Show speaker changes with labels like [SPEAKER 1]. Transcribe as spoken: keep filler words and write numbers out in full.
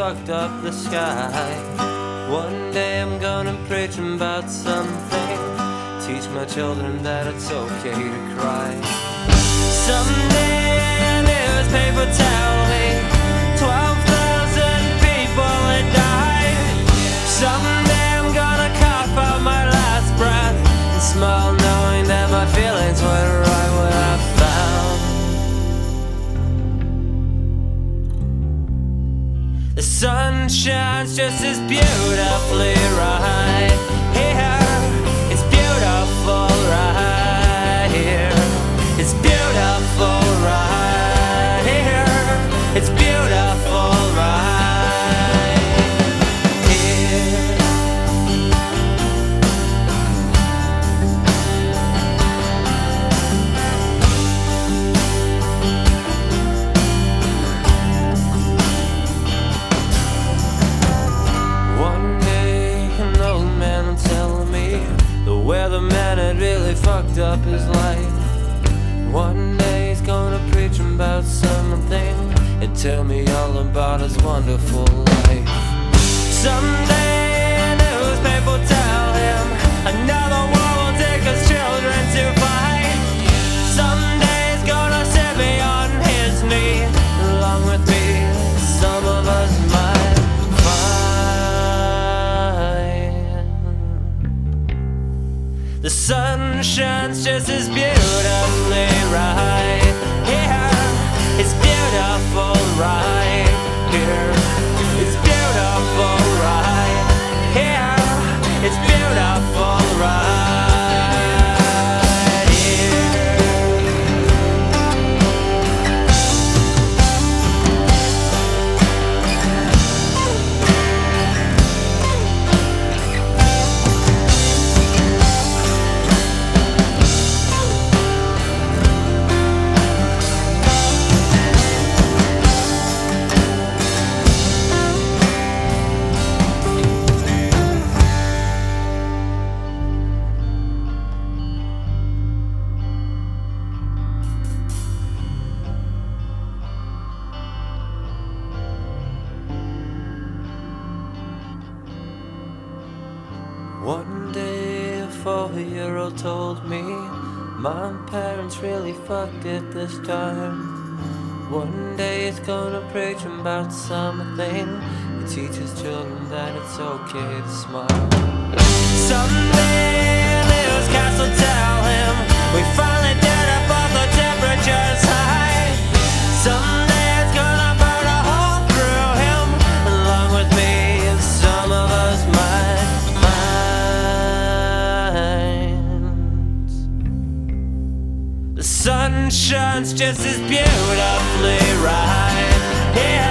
[SPEAKER 1] fucked up the sky. One day I'm gonna preach about something, teach my children that it's okay to cry. Someday a newspaper tell me twelve thousand people had died. Someday I'm gonna cough out my last breath and smile knowing that my feelings were right what I found. The sun shines just as beautifully right here. It's beautiful right here. It's beautiful right here. It's beautiful right here. One day an old man will tell me the weatherman had really fucked up his life. One day he's gonna preach about something and tell me all about his wonderful life. Someday a newspaper will tell him another war will take his children to fight. Someday he's gonna sit me on his knee, along with me some of us might find. The sun shines just as beautifully right here. It's beautiful right here. It's beautiful right here. It's beautiful right here. One day a four-year-old told me my parents really fucked it this time. One day he's gonna preach about something and teach his children that it's okay to smile. Someday a newscast will tell him we finally did it but the temperature's high. Someday it's gonna burn a hole through him, along with me and some of us might. The sun shines just as beautifully right here.